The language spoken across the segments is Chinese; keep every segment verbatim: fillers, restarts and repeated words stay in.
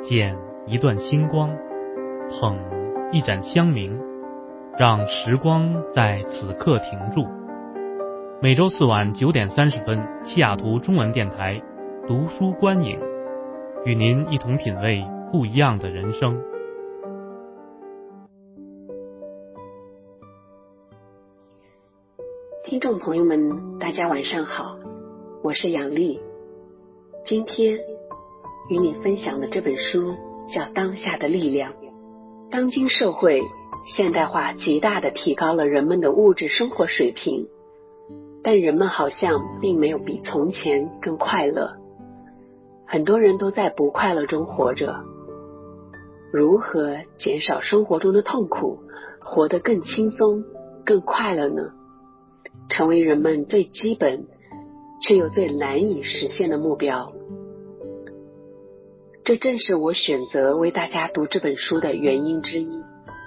捡一段星光，捧一盏香茗，让时光在此刻停住。每周四晚九点三十分，西雅图中文电台读书观影，与您一同品味不一样的人生。 听众朋友们，大家晚上好，我是杨丽。今天与你分享的这本书叫《当下的力量》。当今社会现代化极大地提高了人们的物质生活水平，但人们好像并没有比从前更快乐，很多人都在不快乐中活着。如何减少生活中的痛苦，活得更轻松更快乐呢？成为人们最基本却又最难以实现的目标。这正是我选择为大家读这本书的原因之一。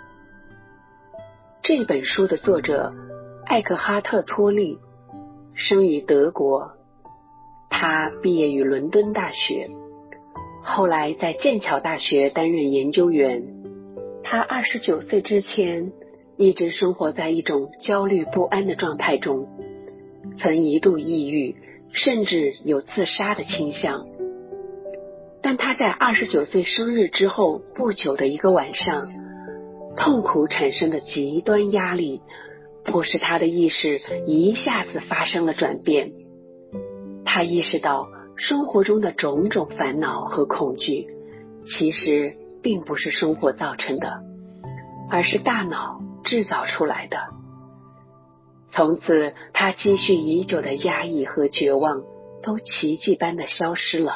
这本书的作者艾克哈特·托利生于德国，他毕业于伦敦大学，后来在剑桥大学担任研究员。他二十九岁之前一直生活在一种焦虑不安的状态中，曾一度抑郁，甚至有自杀的倾向。但他在二十九岁生日之后不久的一个晚上，痛苦产生的极端压力迫使他的意识一下子发生了转变。他意识到生活中的种种烦恼和恐惧其实并不是生活造成的，而是大脑制造出来的。从此他积蓄已久的压抑和绝望都奇迹般的消失了。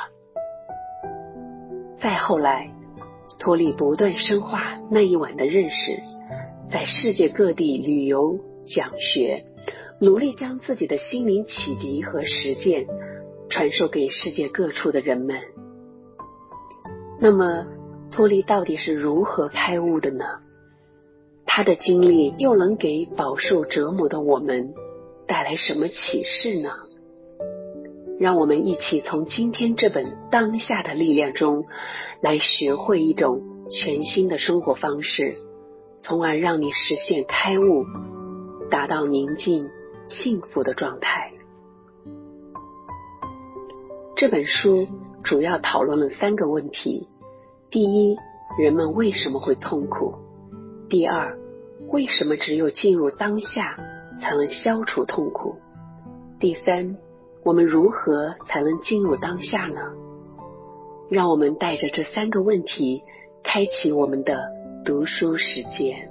再后来，托利不断深化那一晚的认识，在世界各地旅游讲学，努力将自己的心灵启迪和实践传授给世界各处的人们。那么托利到底是如何开悟的呢？他的经历又能给饱受折磨的我们带来什么启示呢？让我们一起从今天这本《当下的力量》中来学会一种全新的生活方式，从而让你实现开悟，达到宁静幸福的状态。这本书主要讨论了三个问题：第一，人们为什么会痛苦？第二，为什么只有进入当下才能消除痛苦？第三，我们如何才能进入当下呢？让我们带着这三个问题开启我们的读书时间。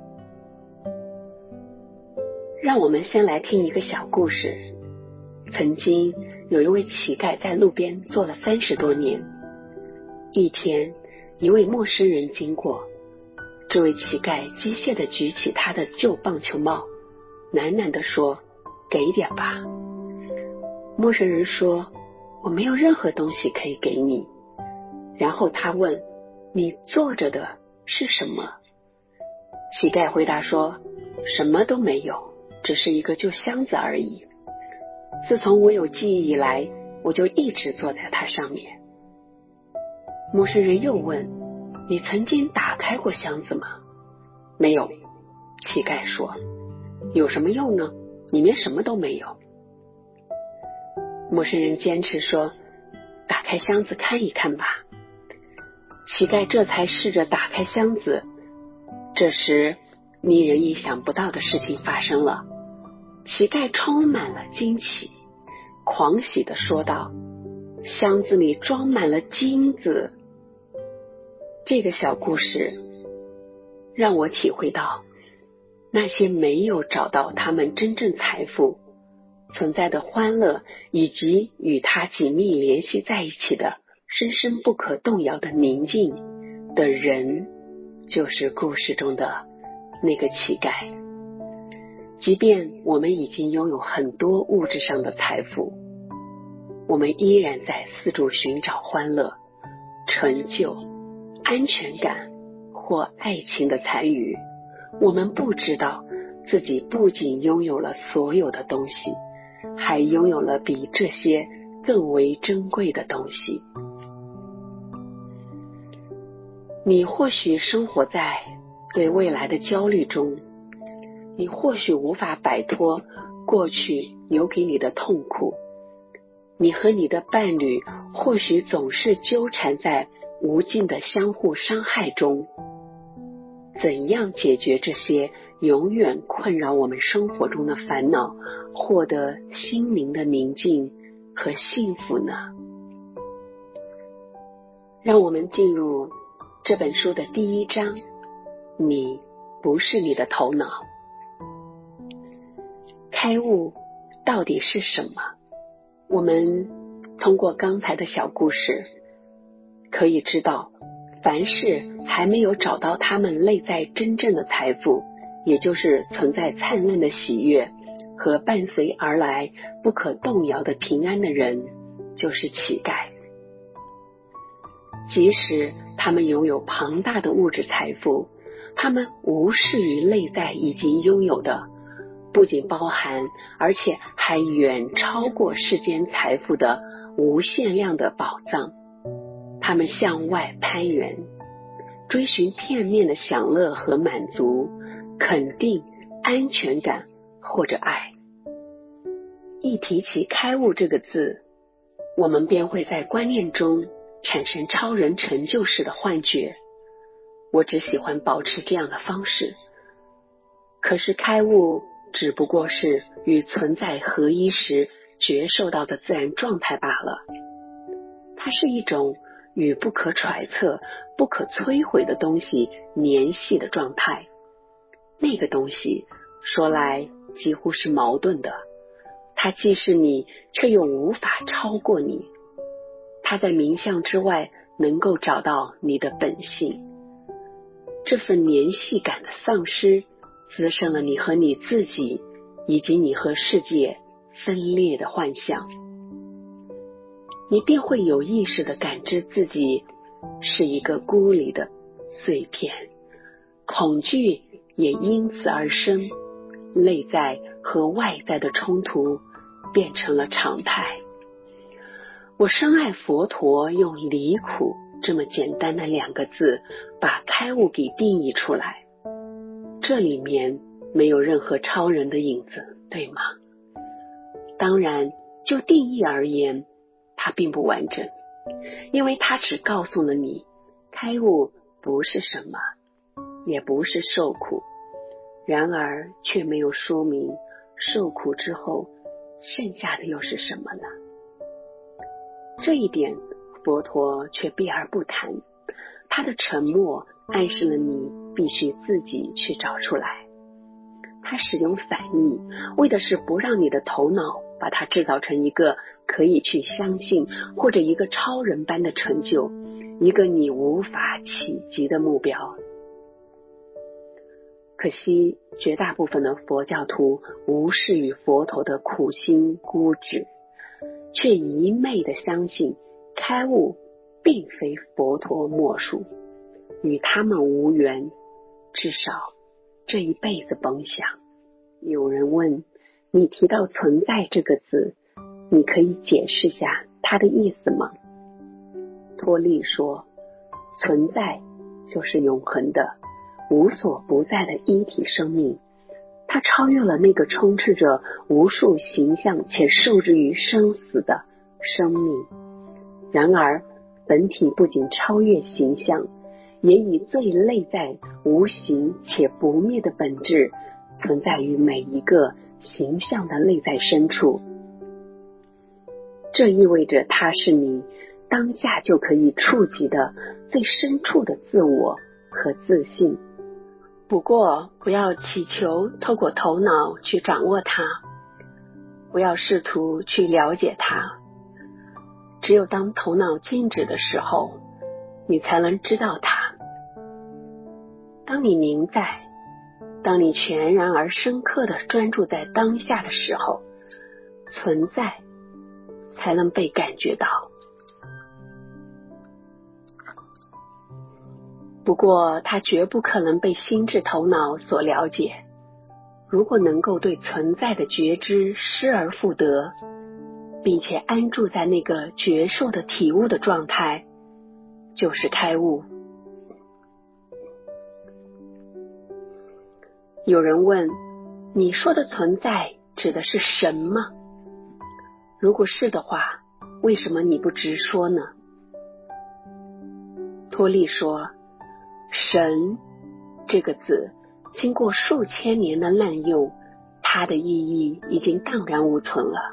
让我们先来听一个小故事。曾经有一位乞丐在路边坐了三十多年。一天，一位陌生人经过，这位乞丐机械地举起他的旧棒球帽，喃喃地说：“给点吧。”陌生人说：“我没有任何东西可以给你。”然后他问：“你坐着的是什么？”乞丐回答说：“什么都没有，只是一个旧箱子而已。自从我有记忆以来，我就一直坐在它上面。”陌生人又问：“你曾经打开过箱子吗？”“没有。”乞丐说。“有什么用呢？里面什么都没有。”陌生人坚持说：“打开箱子看一看吧。”乞丐这才试着打开箱子。这时，令人意想不到的事情发生了。乞丐充满了惊奇，狂喜地说道：“箱子里装满了金子。”这个小故事让我体会到，那些没有找到他们真正财富存在的欢乐，以及与它紧密联系在一起的深深不可动摇的宁静的人，就是故事中的那个乞丐。即便我们已经拥有很多物质上的财富，我们依然在四处寻找欢乐、成就、安全感或爱情的残余。我们不知道自己不仅拥有了所有的东西，还拥有了比这些更为珍贵的东西。 你或许生活在对未来的焦虑中，你或许无法摆脱过去留给你的痛苦，你和你的伴侣或许总是纠缠在无尽的相互伤害中。怎样解决这些永远困扰我们生活中的烦恼，获得心灵的宁静和幸福呢？让我们进入这本书的第一章，你不是你的头脑。开悟到底是什么？我们通过刚才的小故事可以知道，凡是还没有找到他们内在真正的财富，也就是存在灿烂的喜悦和伴随而来不可动摇的平安的人，就是乞丐。即使他们拥有庞大的物质财富，他们无视于内在已经拥有的，不仅包含而且还远超过世间财富的无限量的宝藏。他们向外攀援，追寻片面的享乐和满足，肯定、安全感或者爱。一提起开悟这个字，我们便会在观念中产生超人成就式的幻觉。我只喜欢保持这样的方式。可是开悟只不过是与存在合一时觉受到的自然状态罢了。它是一种与不可揣测、不可摧毁的东西联系的状态。那个东西说来几乎是矛盾的，它既是你，却又无法超过你。它在名相之外能够找到你的本性。这份联系感的丧失，滋生了你和你自己以及你和世界分裂的幻象。你便会有意识地感知自己是一个孤立的碎片，恐惧也因此而生，内在和外在的冲突变成了常态。我深爱佛陀用离苦这么简单的两个字把开悟给定义出来，这里面没有任何超人的影子，对吗？当然，就定义而言，它并不完整，因为它只告诉了你，开悟不是什么，也不是受苦，然而却没有说明受苦之后剩下的又是什么呢？这一点佛陀却避而不谈，他的沉默暗示了你必须自己去找出来。他使用反义，为的是不让你的头脑把它制造成一个可以去相信，或者一个超人般的成就，一个你无法企及的目标。可惜绝大部分的佛教徒无视于佛陀的苦心孤诣，却一昧地相信开悟并非佛陀莫属，与他们无缘，至少这一辈子甭想。有人问，你提到存在这个字，你可以解释下它的意思吗？托利说，存在就是永恒的无所不在的一体生命，它超越了那个充斥着无数形象且受制于生死的生命。然而本体不仅超越形象，也以最内在无形且不灭的本质存在于每一个形象的内在深处。这意味着它是你当下就可以触及的最深处的自我和自信。不过不要祈求透过头脑去掌握它，不要试图去了解它。只有当头脑静止的时候，你才能知道它。当你宁在，当你全然而深刻地专注在当下的时候，存在才能被感觉到。不过它绝不可能被心智头脑所了解。如果能够对存在的觉知失而复得，并且安住在那个觉受的体悟的状态，就是开悟。 有人问，你说的存在指的是神吗？如果是的话，为什么你不直说呢？托利说，神这个字经过数千年的滥用，它的意义已经荡然无存了。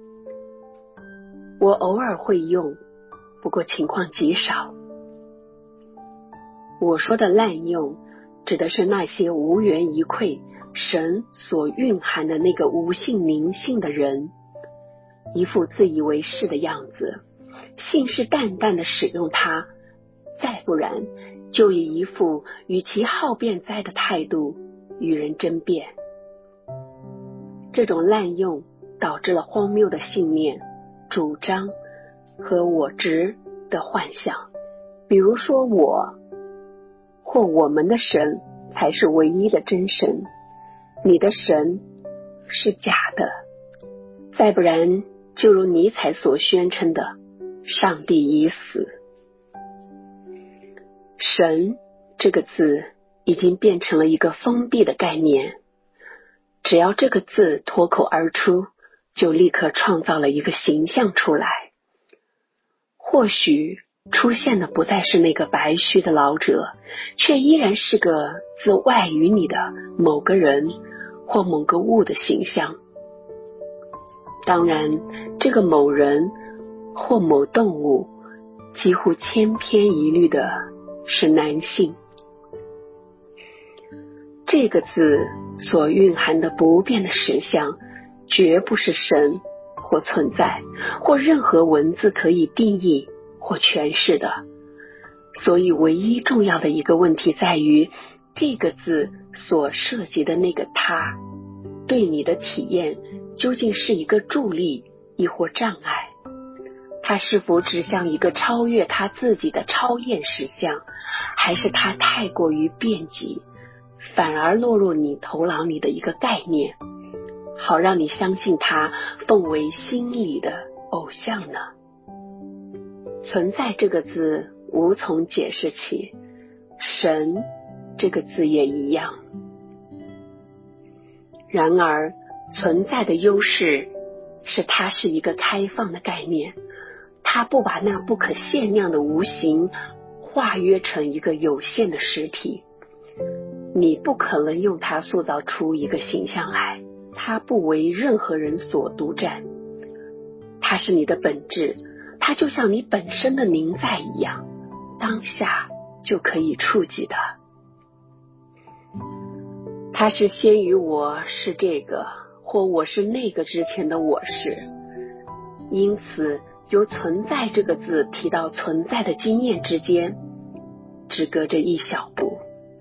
我偶尔会用，不过情况极少。我说的滥用，指的是那些无缘一馈神所蕴含的那个无性灵性的人，一副自以为是的样子，信誓旦旦地使用它，再不然就以一副与其好辩哉的态度与人争辩。这种滥用导致了荒谬的信念、主张和我执的幻想，比如说我或我们的神才是唯一的真神，你的神是假的，再不然就如尼采所宣称的，上帝已死。神这个字已经变成了一个封闭的概念，只要这个字脱口而出，就立刻创造了一个形象出来。或许出现的不再是那个白须的老者，却依然是个自外于你的某个人或某个物的形象。当然，这个某人或某动物几乎千篇一律的是男性。这个字所蕴含的不变的实相，绝不是神或存在，或任何文字可以定义或诠释的。所以唯一重要的一个问题在于，这个字所涉及的那个他，对你的体验究竟是一个助力亦或障碍？它是否指向一个超越他自己的超验实相，还是它太过于便捷，反而落入你头脑里的一个概念，好让你相信它奉为心里的偶像呢？存在这个字无从解释起，神这个字也一样。然而，存在的优势是它是一个开放的概念，它不把那不可限量的无形化约成一个有限的实体。你不可能用它塑造出一个形象来，它不为任何人所独占，它是你的本质，它就像你本身的灵在一样，当下就可以触及的。它是先于我是这个或我是那个之前的我是，因此由存在这个字提到存在的经验之间，只隔着一小步。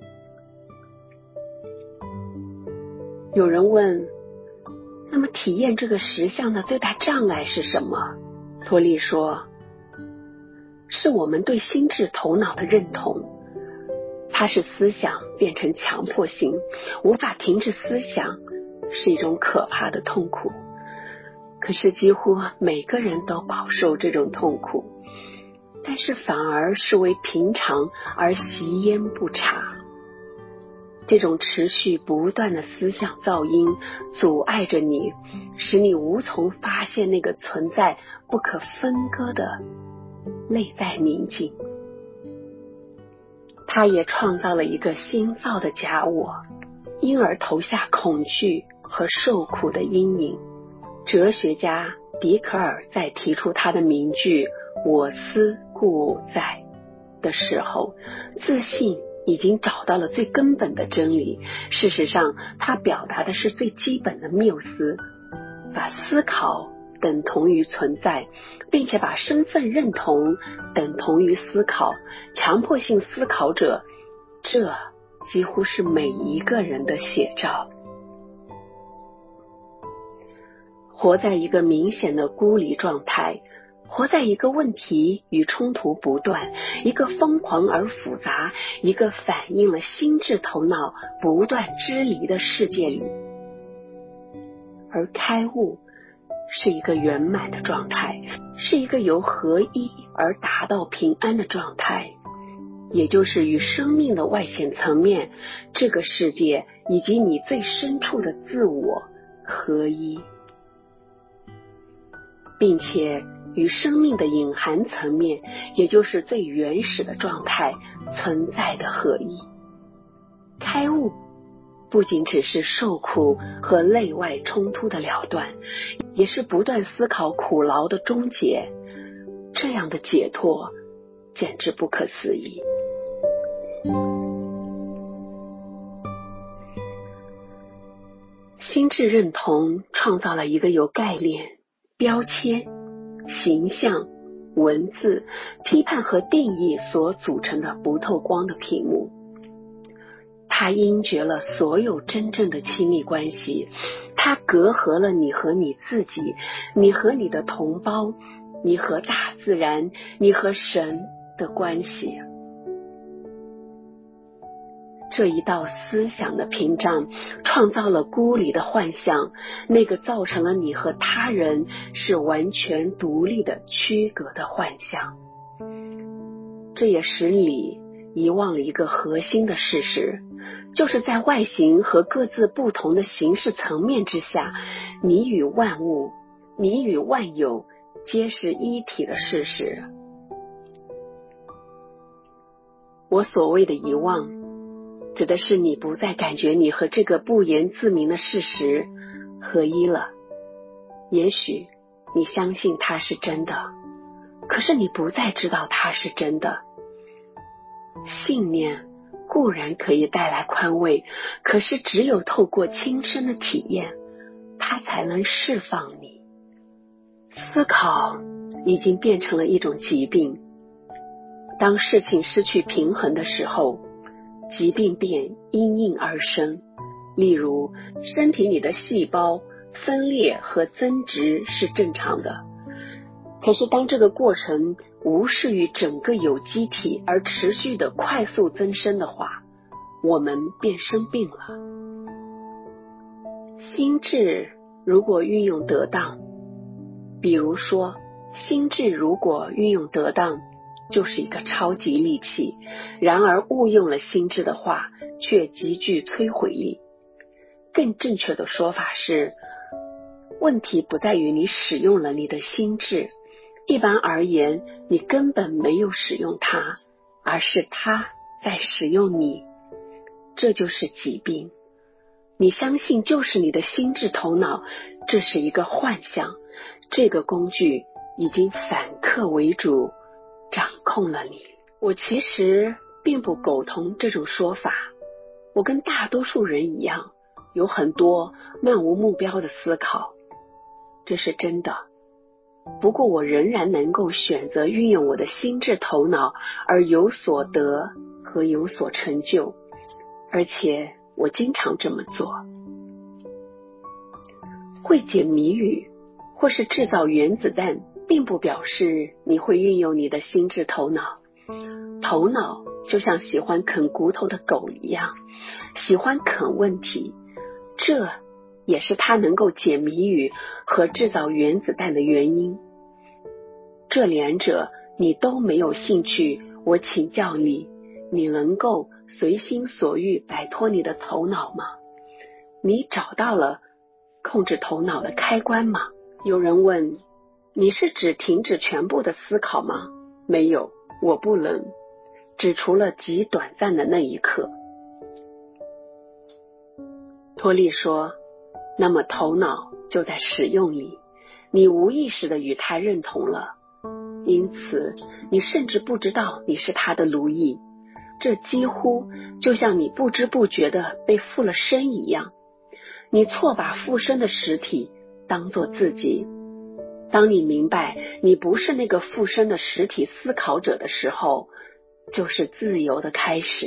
有人问，那么体验这个实相的最大障碍是什么？托利说，是我们对心智头脑的认同。它使思想变成强迫性，无法停止思想，是一种可怕的痛苦。可是几乎每个人都饱受这种痛苦，但是反而视为平常而习焉不察。这种持续不断的思想噪音阻碍着你，使你无从发现那个存在不可分割的内在宁静。它也创造了一个新造的假我，因而投下恐惧和受苦的阴影。哲学家笛可尔在提出他的名句我思故我在的时候，自信已经找到了最根本的真理。事实上，他表达的是最基本的谬思，把思考等同于存在，并且把身份认同等同于思考。强迫性思考者，这几乎是每一个人的写照。活在一个明显的孤立状态，活在一个问题与冲突不断，一个疯狂而复杂，一个反映了心智头脑不断支离的世界里。而开悟是一个圆满的状态，是一个由合一而达到平安的状态。 也就是与生命的外显层面，这个世界以及你最深处的自我合一，并且与生命的隐含层面，也就是最原始的状态存在的合一。开悟不仅只是受苦和内外冲突的了断，也是不断思考苦劳的终结。这样的解脱简直不可思议。心智认同创造了一个由概念、标签、形象、文字、批判和定义所组成的不透光的屏幕。它阴绝了所有真正的亲密关系，它隔阂了你和你自己，你和你的同胞，你和大自然，你和神的关系。这一道思想的屏障创造了孤立的幻象，那个造成了你和他人是完全独立的区隔的幻象。这也使你遗忘了一个核心的事实，就是在外形和各自不同的形式层面之下，你与万物，你与万有皆是一体的事实。我所谓的遗忘，指的是你不再感觉你和这个不言自明的事实合一了。也许你相信它是真的，可是你不再知道它是真的。信念固然可以带来宽慰，可是只有透过亲身的体验，它才能释放你。思考已经变成了一种疾病，当事情失去平衡的时候，疾病便因应而生。例如，身体里的细胞分裂和增殖是正常的，可是当这个过程无视于整个有机体而持续的快速增生的话，我们便生病了。心智如果运用得当，比如说心智如果运用得当，就是一个超级利器，然而误用了心智的话，却极具摧毁力。更正确的说法是，问题不在于你使用了你的心智，一般而言，你根本没有使用它，而是它在使用你。这就是疾病。你相信就是你的心智头脑，这是一个幻象，这个工具已经反客为主，掌控了你。我其实并不苟同这种说法，我跟大多数人一样，有很多漫无目标的思考，这是真的。不过我仍然能够选择运用我的心智头脑而有所得和有所成就，而且我经常这么做。会解谜语或是制造原子弹，并不表示你会运用你的心智头脑。头脑就像喜欢啃骨头的狗一样，喜欢啃问题，这也是它能够解谜语和制造原子弹的原因。这两者你都没有兴趣，我请教你，你能够随心所欲摆脱你的头脑吗？你找到了控制头脑的开关吗？有人问，你是指停止全部的思考吗？没有，我不能，只除了极短暂的那一刻。托利说，那么头脑就在使用你，你无意识地与它认同了，因此你甚至不知道你是它的奴役。这几乎就像你不知不觉地被附了身一样，你错把附身的实体当作自己。当你明白你不是那个附身的实体思考者的时候，就是自由的开始。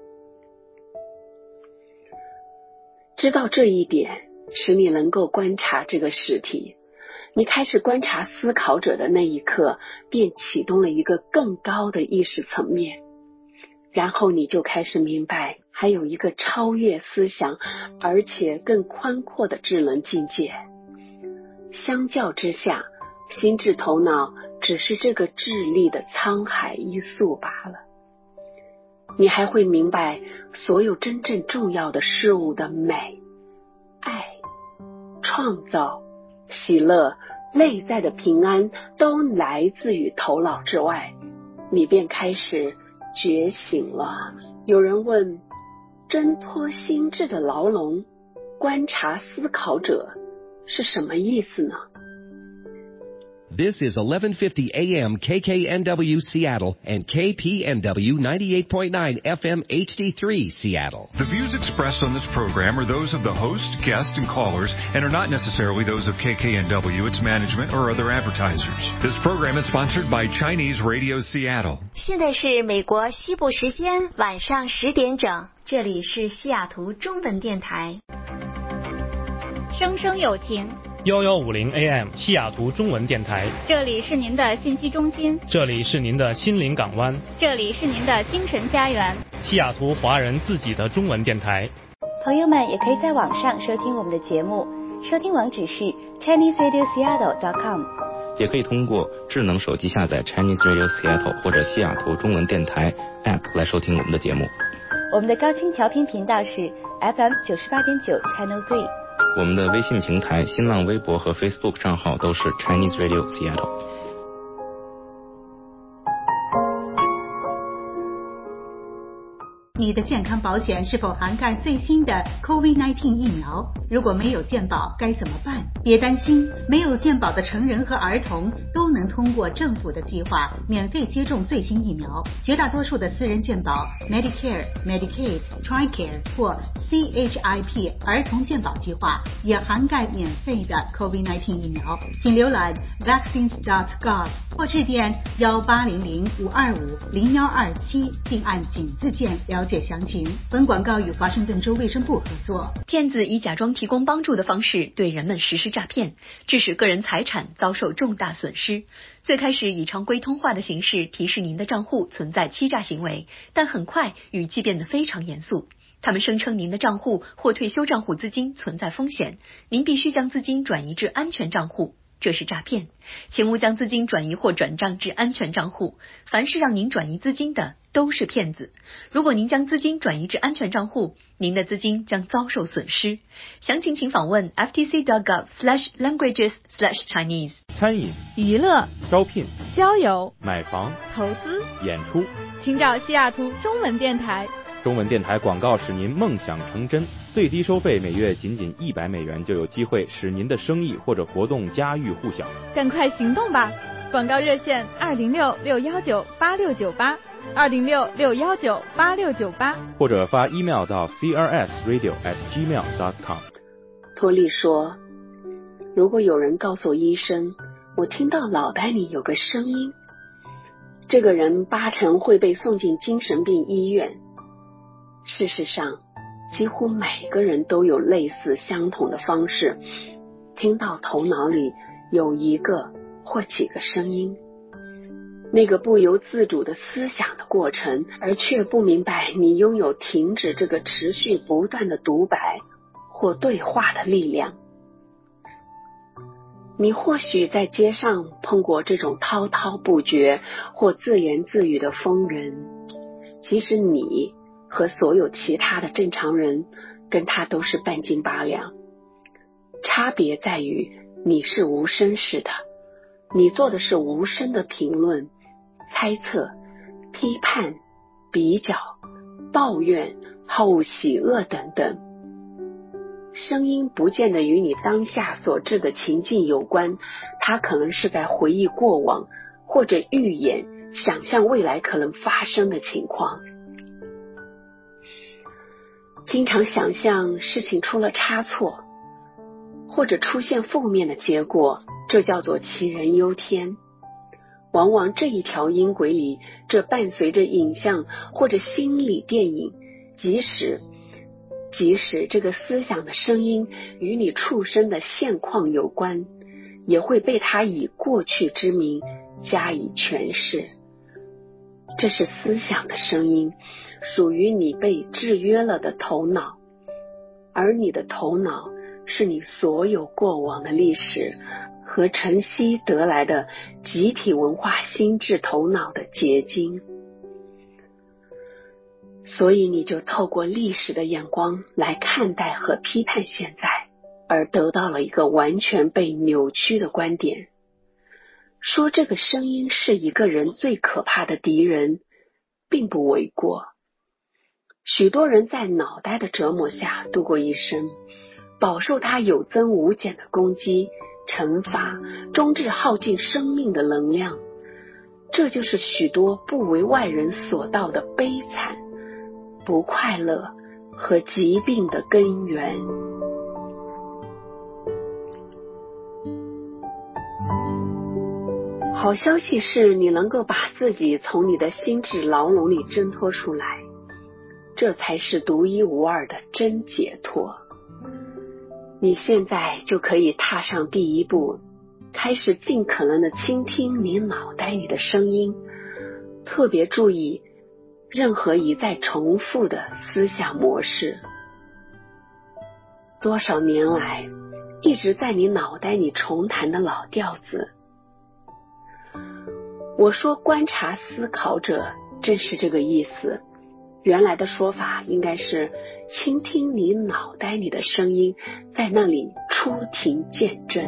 知道这一点，使你能够观察这个实体。你开始观察思考者的那一刻，便启动了一个更高的意识层面。然后你就开始明白，还有一个超越思想，而且更宽阔的智能境界。相较之下，心智头脑只是这个智力的沧海一粟罢了。 你还会明白所有真正重要的事物的美、爱、创造、喜乐、内在的平安都来自于头脑之外，你便开始觉醒了。有人问，挣脱心智的牢笼，观察思考者是什么意思呢？ This is eleven fifty A M K K N W Seattle and K P N W ninety-eight point nine F M H D three Seattle. The views expressed on this program are those of the host, guests, and callers and are not necessarily those of K K N W, its management, or other advertisers. This program is sponsored by Chinese Radio Seattle. 现在是美国西部时间晚上十点整，这里是西雅图中文电台。 声声有情幺幺五零 A M 西雅图中文电台， 这里是您的信息中心， 这里是您的心灵港湾， 这里是您的精神家园， 西雅图华人自己的中文电台。 朋友们也可以在网上收听我们的节目，收听网址是 Chinese Radio Seattle dot com， 也可以通过智能手机下载 Chinese Radio Seattle 或者西雅图中文电台 App 来收听我们的节目。 我们的高清调频频道是 F M 九十八点九 Channel three。 我们的微信平台、新浪微博和 Facebook 账号都是 Chinese Radio Seattle。 你的健康保险是否涵盖最新的 COVID 十九 疫苗？如果没有健保该怎么办？别担心，没有健保的成人和儿童都能通过政府的计划免费接种最新疫苗。绝大多数的私人健保 Medicare、Medicaid、TRICARE 或 C H I P 儿童健保计划也涵盖免费的 COVID 十九 疫苗。请浏览 vaccines dot gov 或致电幺八零零五二五零幺二七，并按井字键了解详情。本广告与华盛顿州卫生部合作。 骗子以假装提供帮助的方式对人们实施诈骗，致使个人财产遭受重大损失。最开始以常规通话的形式提示您的账户存在欺诈行为，但很快语气变得非常严肃。他们声称您的账户或退休账户资金存在风险，您必须将资金转移至安全账户。这是诈骗，请勿将资金转移或转账至安全账户。凡是让您转移资金的都是骗子。如果您将资金转移至安全账户，您的资金将遭受损失。详情请访问 F T C dot gov slash languages slash Chinese。 餐饮、 娱乐、 招聘、 交友、 买房、 投资、 演出， 请找西雅图中文电台。 中文电台广告使您梦想成真，最低收费每月仅仅一百美元，就有机会使您的生意或者活动家喻户晓。 赶快行动吧！广告热线二零六六幺九八六九八，二零六六幺九八六九八， 或者发 email 到 c r s radio at gmail dot com。 托利说，如果有人告诉医生，我听到脑袋里有个声音，这个人八成会被送进精神病医院。事实上，几乎每个人都有类似相同的方式，听到头脑里有一个或几个声音，那个不由自主的思想的过程，而却不明白你拥有停止这个持续不断的独白或对话的力量。你或许在街上碰过这种滔滔不绝或自言自语的疯人，其实你和所有其他的正常人跟他都是半斤八两，差别在于你是无声式的，你做的是无声的评论、猜测、批判、比较、抱怨、好恶喜恶等等。声音不见得与你当下所致的情境有关，它可能是在回忆过往，或者预演、想象未来可能发生的情况。经常想象事情出了差错，或者出现负面的结果，这叫做杞人忧天。往往这一条音轨里，这伴随着影像或者心理电影，即使即使这个思想的声音与你处身的现况有关，也会被它以过去之名加以诠释。这是思想的声音，属于你被制约了的头脑，而你的头脑是你所有过往的历史和晨曦得来的集体文化心智头脑的结晶。 所以你就透过历史的眼光来看待和批判现在，而得到了一个完全被扭曲的观点，说这个声音是一个人最可怕的敌人，并不为过。许多人在脑袋的折磨下度过一生，饱受他有增无减的攻击、惩罚，终至耗尽生命的能量。这就是许多不为外人所道的悲惨、不快乐和疾病的根源。好消息是你能够把自己从你的心智牢笼里挣脱出来，这才是独一无二的真解脱。你现在就可以踏上第一步，开始尽可能的倾听你脑袋里的声音，特别注意任何一再重复的思想模式。多少年来一直在你脑袋里重弹的老调子。我说观察思考者正是这个意思，原来的说法应该是倾听你脑袋里的声音，在那里出庭见证。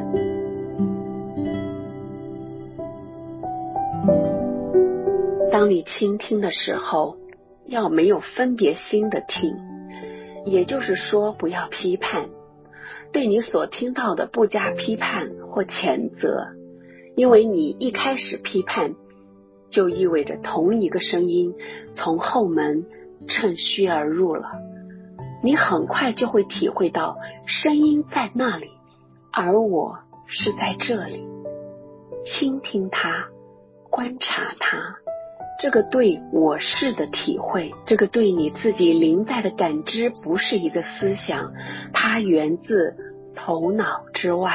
当你倾听的时候，要没有分别心的听，也就是说不要批判，对你所听到的不加批判或谴责，因为你一开始批判，就意味着同一个声音从后门趁虚而入了。你很快就会体会到声音在那里，而我是在这里。倾听它，观察它，这个对我是的体会，这个对你自己临在的感知，不是一个思想，它源自头脑之外。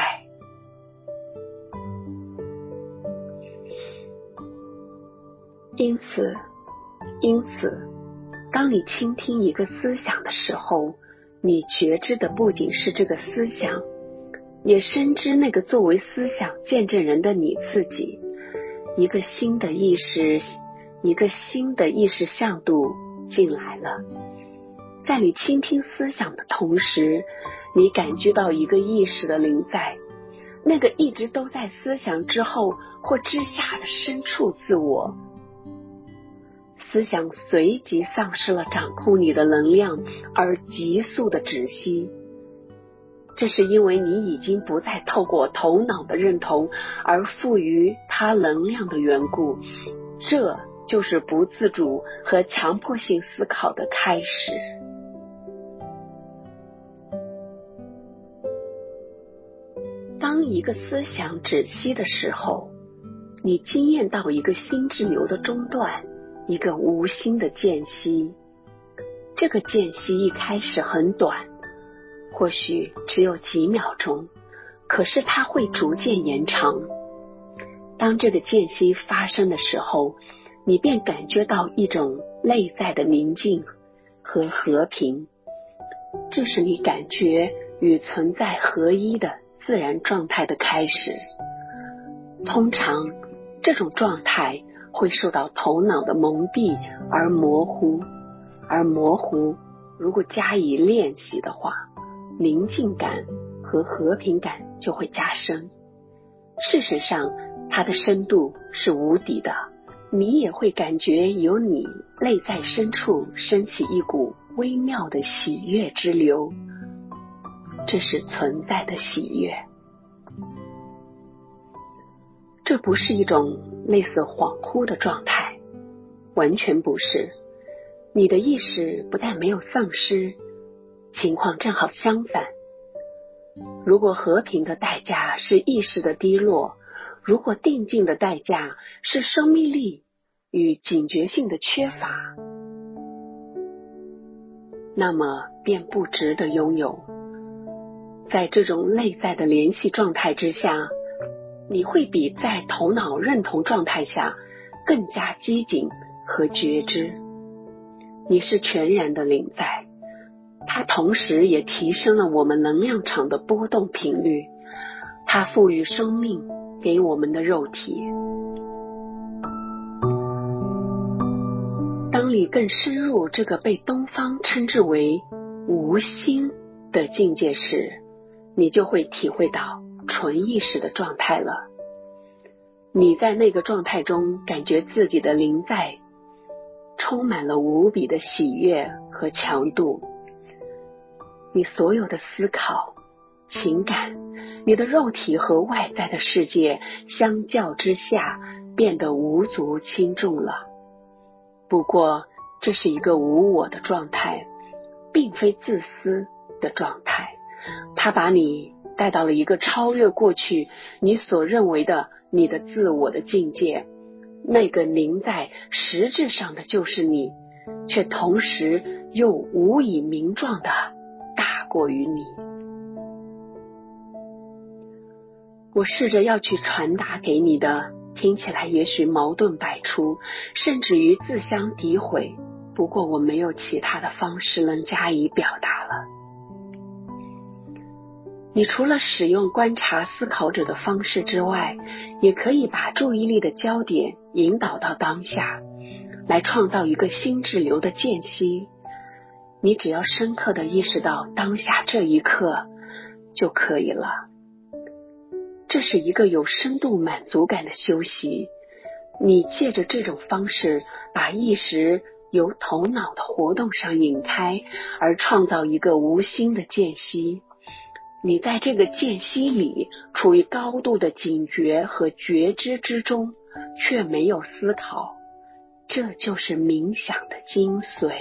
因此，因此，当你倾听一个思想的时候，你觉知的不仅是这个思想，也深知那个作为思想见证人的你自己。一个新的意识，一个新的意识向度进来了。在你倾听思想的同时，你感觉到一个意识的临在，那个一直都在思想之后或之下的深处自我。思想随即丧失了掌控你的能量，而急速的止息。这是因为你已经不再透过头脑的认同而赋予它能量的缘故，这就是不自主和强迫性思考的开始。当一个思想止息的时候，你经验到一个心智流的中断，一个无心的间隙。这个间隙一开始很短，或许只有几秒钟，可是它会逐渐延长。当这个间隙发生的时候，你便感觉到一种内在的宁静和和平，这是你感觉与存在合一的自然状态的开始。通常这种状态会受到头脑的蒙蔽而模糊，而模糊如果加以练习的话，宁静感和和平感就会加深。事实上，它的深度是无敌的，你也会感觉由你内在深处升起一股微妙的喜悦之流，这是存在的喜悦。这不是一种类似恍惚的状态，完全不是。你的意识不但没有丧失，情况正好相反。如果和平的代价是意识的低落，如果定静的代价是生命力与警觉性的缺乏，那么便不值得拥有。在这种内在的联系状态之下，你会比在头脑认同状态下更加机警和觉知。你是全然的临在，它同时也提升了我们能量场的波动频率，它赋予生命给我们的肉体。 当你更深入这个被东方称之为无心的境界时，你就会体会到纯意识的状态了。你在那个状态中感觉自己的灵在充满了无比的喜悦和强度，你所有的思考、情感，你的肉体和外在的世界相较之下变得无足轻重了。不过这是一个无我的状态，并非自私的状态，它把你带到了一个超越过去你所认为的你的自我的境界。那个灵在实质上的就是你，却同时又无以名状的大过于你。我试着要去传达给你的，听起来也许矛盾百出，甚至于自相诋毁，不过我没有其他的方式能加以表达了。你除了使用观察思考者的方式之外，也可以把注意力的焦点引导到当下，来创造一个心智流的间隙。你只要深刻地意识到当下这一刻就可以了。这是一个有深度满足感的休息，你借着这种方式把意识由头脑的活动上引开，而创造一个无心的间隙。你在这个间隙里处于高度的警觉和觉知之中，却没有思考，这就是冥想的精髓。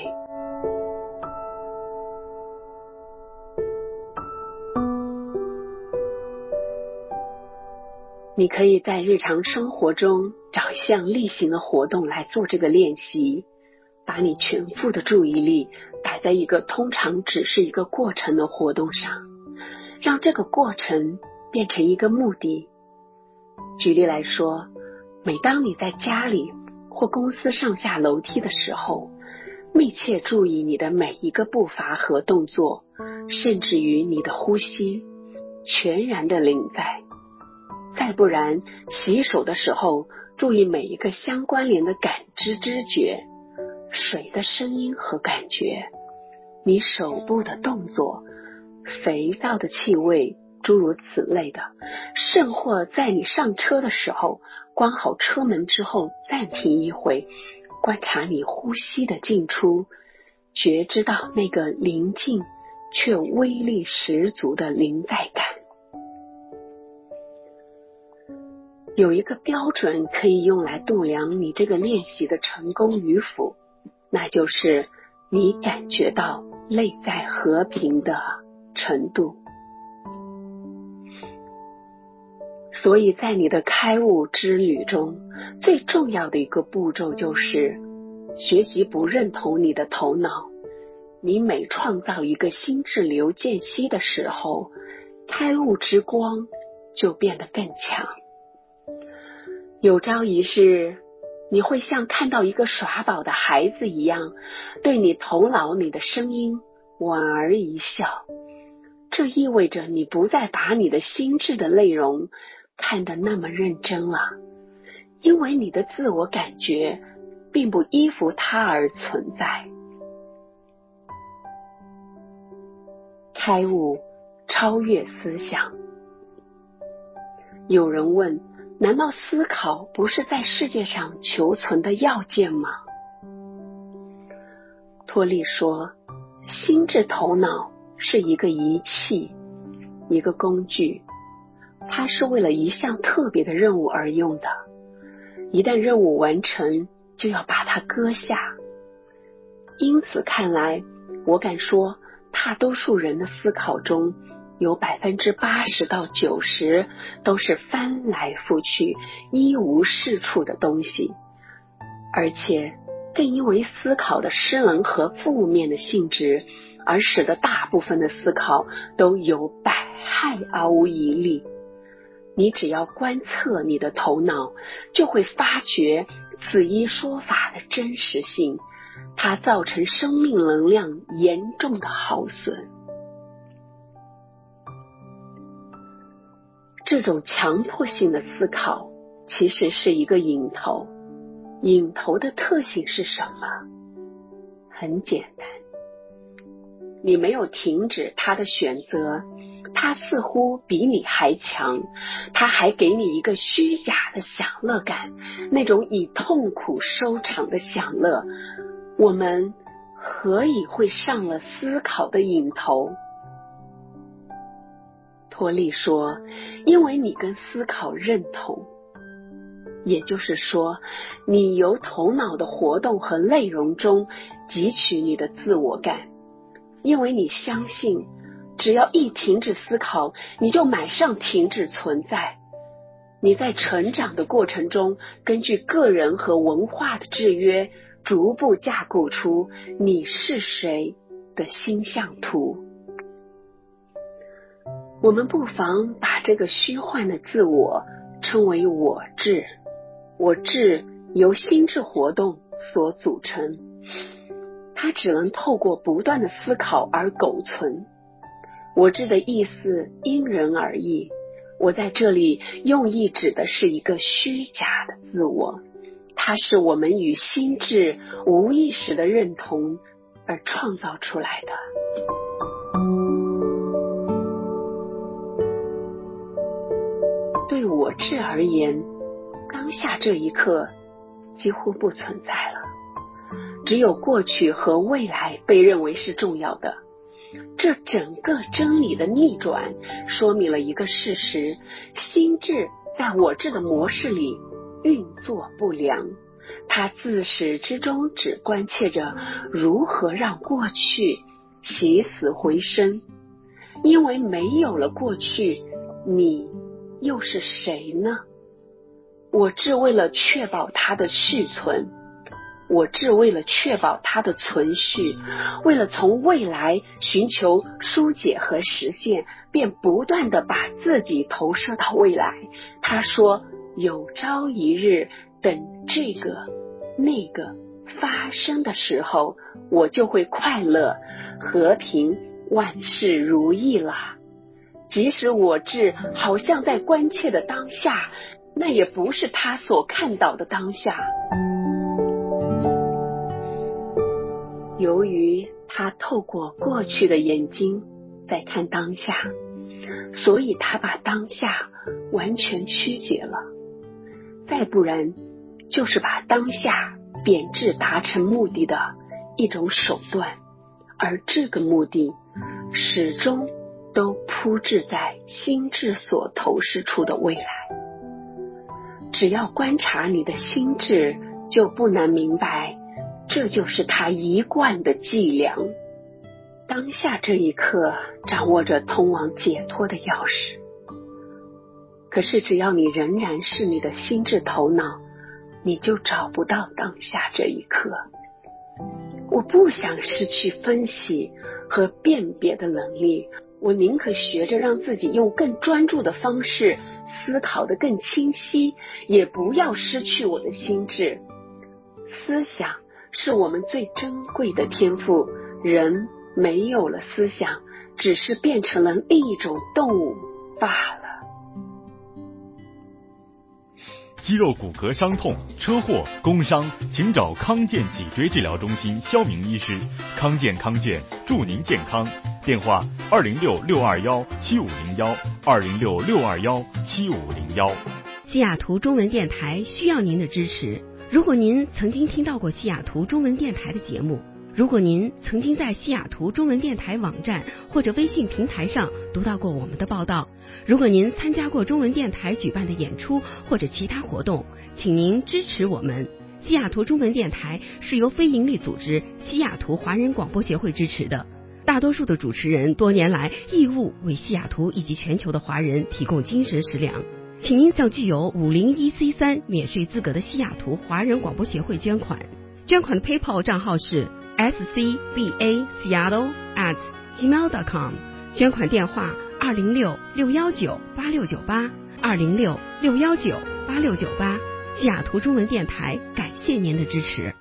你可以在日常生活中找一项例行的活动来做这个练习，把你全副的注意力摆在一个通常只是一个过程的活动上，让这个过程变成一个目的。举例来说，每当你在家里或公司上下楼梯的时候，密切注意你的每一个步伐和动作，甚至于你的呼吸，全然的临在。再不然，洗手的时候，注意每一个相关联的感知知觉，水的声音和感觉，你手部的动作，肥皂的气味，诸如此类的。甚或在你上车的时候，关好车门之后暂停一会，观察你呼吸的进出，觉知到那个宁静却威力十足的临在感。有一个标准可以用来度量你这个练习的成功与否，那就是你感觉到内在和平的程度。所以在你的开悟之旅中，最重要的一个步骤就是学习不认同你的头脑。你每创造一个心智流间隙的时候，开悟之光就变得更强。有朝一日，你会像看到一个耍宝的孩子一样，对你头脑里的声音莞尔一笑。这意味着你不再把你的心智的内容看得那么认真了，因为你的自我感觉并不依附它而存在。开悟超越思想。有人问，难道思考不是在世界上求存的要件吗？托利说，心智头脑是一个仪器，一个工具，它是为了一项特别的任务而用的，一旦任务完成，就要把它搁下。因此看来，我敢说，大多数人的思考中有百分之八十到九十都是翻来覆去一无是处的东西，而且更因为思考的失能和负面的性质，而使得大部分的思考都有百害而无一利。你只要观测你的头脑，就会发觉此一说法的真实性，它造成生命能量严重的耗损。这种强迫性的思考其实是一个引头。引头的特性是什么？ 很简单。你没有停止他的选择，他似乎比你还强，他还给你一个虚假的享乐感，那种以痛苦收场的享乐，我们何以会上了思考的瘾头？托利说，因为你跟思考认同，也就是说，你由头脑的活动和内容中汲取你的自我感，因为你相信只要一停止思考，你就马上停止存在。你在成长的过程中，根据个人和文化的制约，逐步架构出你是谁的心象图。我们不妨把这个虚幻的自我称为我智。我智由心智活动所组成，它只能透过不断的思考而苟存。我智的意思因人而异，我在这里用意指的是一个虚假的自我，它是我们与心智无意识的认同而创造出来的。对我智而言，当下这一刻几乎不存在了，只有过去和未来被认为是重要的。这整个真理的逆转说明了一个事实：心智在我智的模式里运作不良，它自始至终只关切着如何让过去起死回生。因为没有了过去，你又是谁呢？我智为了确保它的续存，我智为了确保它的存续，为了从未来寻求疏解和实现，便不断地把自己投射到未来。他说，有朝一日，等这个那个发生的时候，我就会快乐、和平、万事如意了。即使我智好像在关切的当下，那也不是他所看到的当下。由于他透过过去的眼睛在看当下，所以他把当下完全曲解了，再不然就是把当下贬至达成目的的一种手段，而这个目的始终都铺置在心智所投射出的未来。只要观察你的心智，就不难明白，这就是他一贯的伎俩。当下这一刻掌握着通往解脱的钥匙，可是只要你仍然是你的心智头脑，你就找不到当下这一刻。我不想失去分析和辨别的能力，我宁可学着让自己用更专注的方式思考得更清晰，也不要失去我的心智。思想是我们最珍贵的天赋，人没有了思想，只是变成了另一种动物罢了。 肌肉骨骼伤痛、车祸、工伤，请找康健脊椎治疗中心肖明医师。康健康健，祝您健康。电话二零六六二幺七五零幺二零六六二幺七五零幺。 西雅图中文电台需要您的支持。如果您曾经听到过西雅图中文电台的节目，如果您曾经在西雅图中文电台网站或者微信平台上读到过我们的报道，如果您参加过中文电台举办的演出或者其他活动，请您支持我们。西雅图中文电台是由非营利组织西雅图华人广播协会支持的，大多数的主持人多年来义务为西雅图以及全球的华人提供精神食粮。请您向具有五零一 C 三 免税资格的西雅图华人广播协会捐款，捐款的 PayPal 账号是 s c b a seattle at gmail dot com， 捐款电话二零六六幺九八六九八二零六六幺九八六九八。西雅图中文电台感谢您的支持。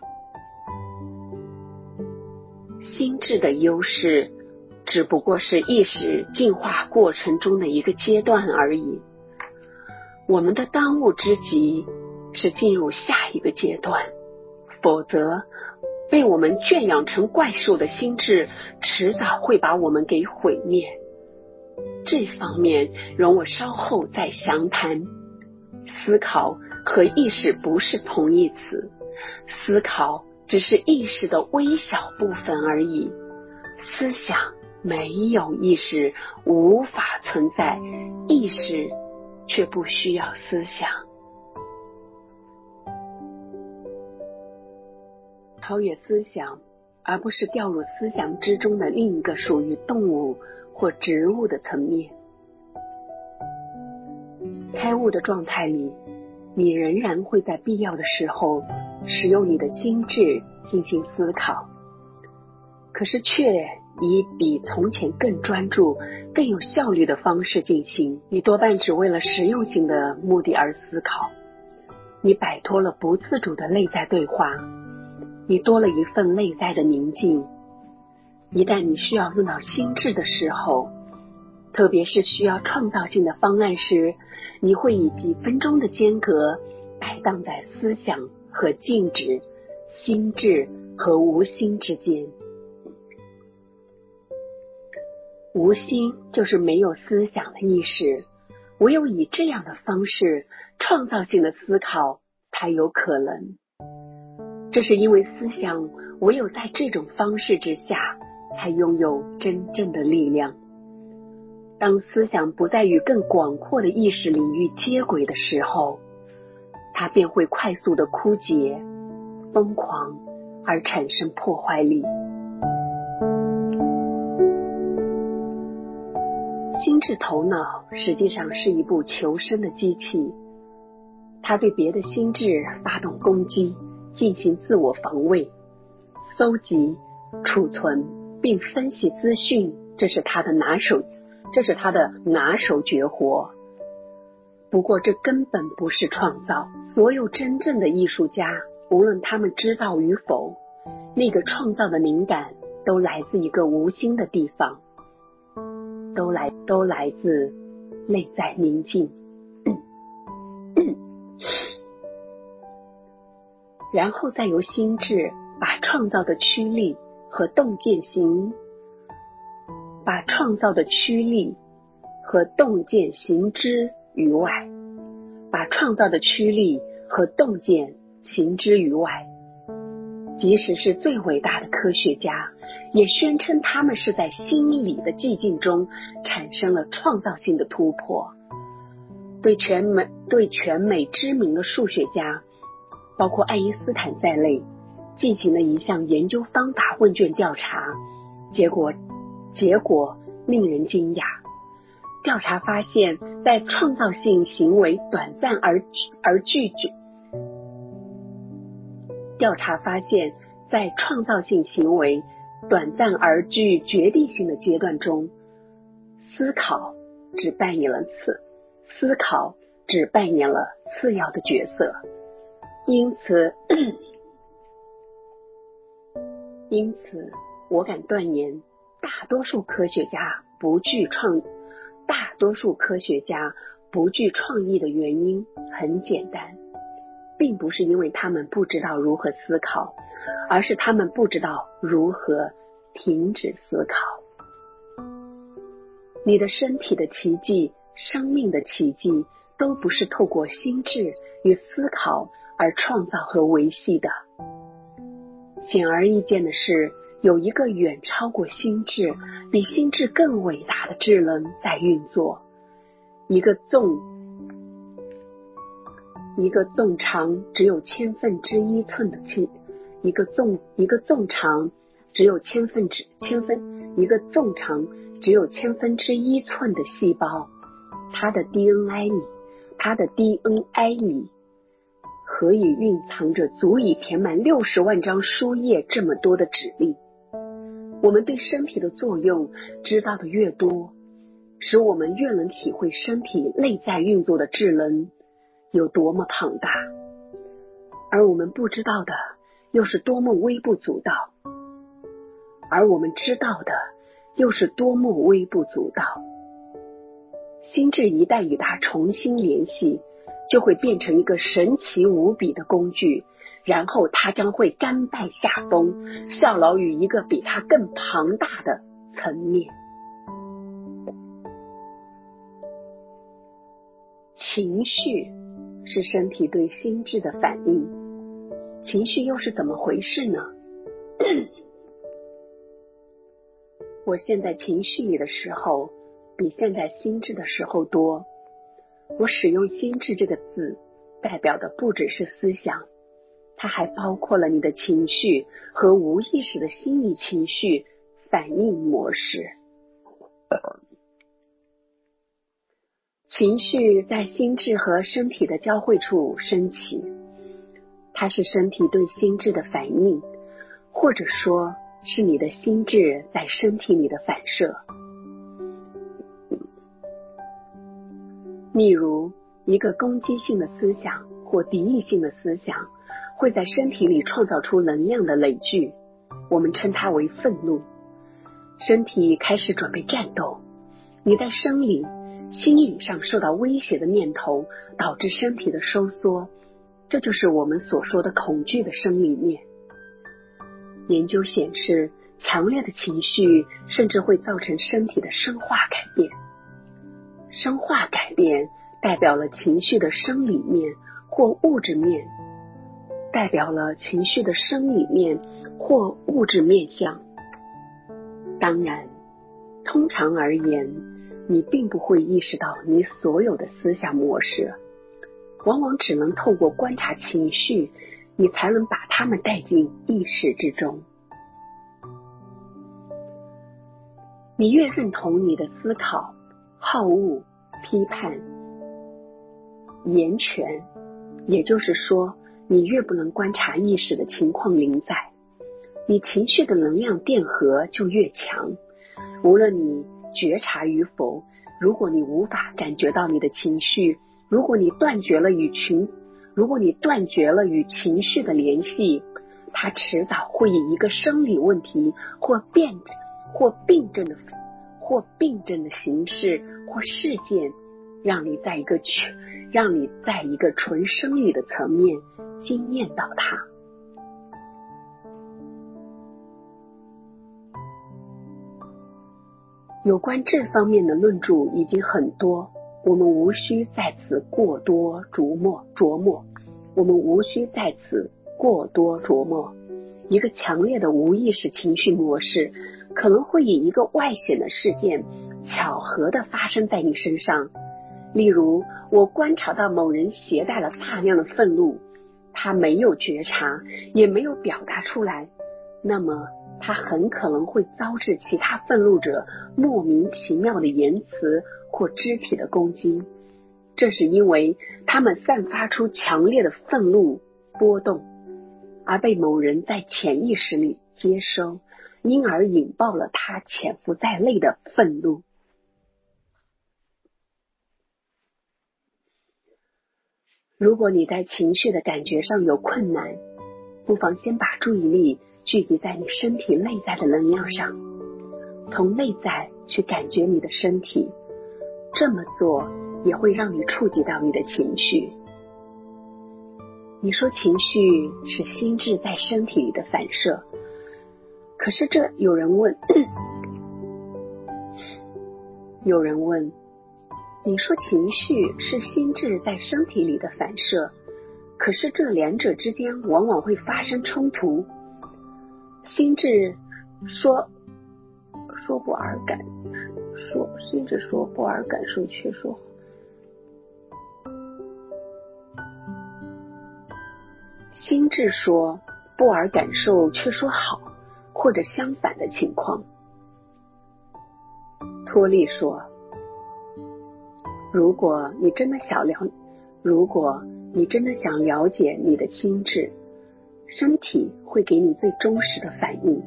心智的优势只不过是意识进化过程中的一个阶段而已，我们的当务之急是进入下一个阶段，否则被我们圈养成怪兽的心智，迟早会把我们给毁灭。这方面容我稍后再详谈。思考和意识不是同义词，思考只是意识的微小部分而已。思想没有意识，无法存在，意识却不需要思想。超越思想，而不是掉入思想之中的另一个属于动物或植物的层面。开悟的状态里，你仍然会在必要的时候使用你的心智进行思考，可是却以比从前更专注、更有效率的方式进行。你多半只为了实用性的目的而思考，你摆脱了不自主的内在对话，你多了一份内在的宁静。一旦你需要用到心智的时候，特别是需要创造性的方案时，你会以几分钟的间隔摆荡在思想和静止、心智和无心之间。无心就是没有思想的意识，唯有以这样的方式，创造性的思考才有可能。这是因为思想唯有在这种方式之下，才拥有真正的力量。当思想不再与更广阔的意识领域接轨的时候，它便会快速的枯竭、疯狂而产生破坏力。心智头脑实际上是一部求生的机器，它对别的心智发动攻击，进行自我防卫，搜集、储存并分析资讯，这是它的拿手这是他的拿手绝活。不过这根本不是创造。所有真正的艺术家，无论他们知道与否，那个创造的灵感都来自一个无心的地方，都来都来自内在宁静。然后再由心智把创造的驱力和洞见行把创造的驱力和洞见行之于外，把创造的驱力和洞见行之于外。即使是最伟大的科学家，也宣称他们是在心理的寂静中产生了创造性的突破。对全美对全美知名的数学家，包括爱因斯坦在内，进行了一项研究方法问卷调查，结果结果令人惊讶。调查发现，在创造性行为短暂而而具决调查发现，在创造性行为短暂而具决定性的阶段中，思考只扮演了次思考只扮演了次要的角色。因此，因此，我敢断言，大多数科学家不具创，大多数科学家不具创意的原因很简单，并不是因为他们不知道如何思考，而是他们不知道如何停止思考。你的身体的奇迹、生命的奇迹，都不是透过心智与思考而创造和维系的。显而易见的是，有一个远超过心智、比心智更伟大的智能在运作，一个纵一个纵长只有千分之一寸的气，一个纵一个纵长只有千分之千分一个纵长只有千分之一寸的细胞，它的 D N A 里，它的 D N A 里何以蕴藏着足以填满六十万张书页这么多的指令？我们对身体的作用知道的越多，使我们越能体会身体内在运作的智能有多么庞大，而我们不知道的又是多么微不足道，而我们知道的又是多么微不足道。心智一旦与它重新联系， 就会变成一个神奇无比的工具，然后它将会甘拜下风，效劳于一个比它更庞大的层面。情绪是身体对心智的反应，情绪又是怎么回事呢？我现在情绪里的时候比现在心智的时候多。我使用心智这个字，代表的不只是思想，它还包括了你的情绪和无意识的心理情绪反应模式。情绪在心智和身体的交汇处升起，它是身体对心智的反应，或者说是你的心智在身体里的反射。例如，一个攻击性的思想或敌意性的思想会在身体里创造出能量的累聚，我们称它为愤怒。身体开始准备战斗，你在生理、心理上受到威胁的念头导致身体的收缩，这就是我们所说的恐惧的生理面。研究显示，强烈的情绪甚至会造成身体的生化改变。生化改变代表了情绪的生理面或物质面，代表了情绪的生理面或物质面向。当然，通常而言，你并不会意识到你所有的思想模式，往往只能透过观察情绪，你才能把它们带进意识之中。你越认同你的思考、好恶、批判、言权，也就是说，你越不能观察意识的情况临在，你情绪的能量电荷就越强。无论你觉察与否，如果你无法感觉到你的情绪，如果你断绝了与情，如果你断绝了与情绪的联系，它迟早会以一个生理问题或变或病症的或病症的形式或事件，让你在一个让你在一个纯生理的层面经验到它。有关这方面的论著已经很多，我们无需在此过多琢磨琢磨我们无需在此过多琢磨。一个强烈的无意识情绪模式可能会以一个外显的事件巧合地发生在你身上。例如，我观察到某人携带了大量的愤怒，他没有觉察，也没有表达出来，那么他很可能会遭致其他愤怒者莫名其妙的言辞或肢体的攻击。这是因为他们散发出强烈的愤怒波动，而被某人在潜意识里接收，因而引爆了他潜伏在内的愤怒。如果你在情绪的感觉上有困难，不妨先把注意力聚集在你身体内在的能量上，从内在去感觉你的身体，这么做也会让你触及到你的情绪。你说情绪是心智在身体里的反射，可是这有人问有人问你说情绪是心智在身体里的反射，可是这两者之间往往会发生冲突。心智说说不而感说心智说不而感受却说心智说不而感受却说好，或者相反的情况。托利说，如果你真的想了如果你真的想了解你的心智，身体会给你最忠实的反应。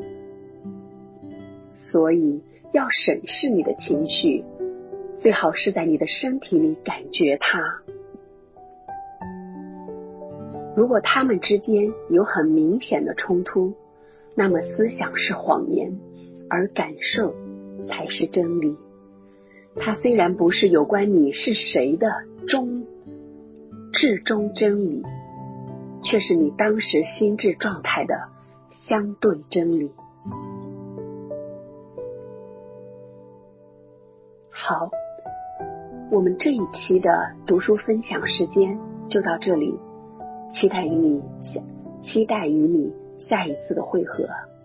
所以要审视你的情绪，最好是在你的身体里感觉它。如果它们之间有很明显的冲突，那么思想是谎言，而感受才是真理。它虽然不是有关你是谁的忠， 至终真理，却是你当时心智状态的相对真理。好，我们这一期的读书分享时间就到这里，期待与你下期待与你下一次的会合。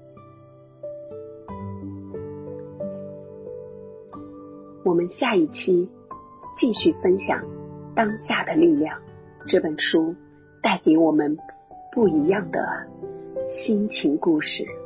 我们下一期继续分享《当下的力量》这本书带给我们不一样的心情故事。